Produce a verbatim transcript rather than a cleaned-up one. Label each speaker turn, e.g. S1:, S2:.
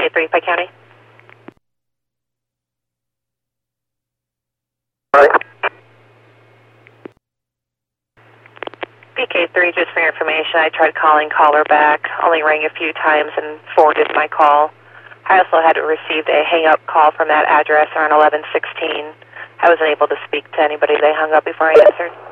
S1: K three, Pike County.
S2: Right.
S1: P K three, just for your information, I tried calling caller back, only rang a few times and forwarded my call. I also had received a hang-up call from that address around eleven sixteen. I wasn't able to speak to anybody. They hung up before I answered.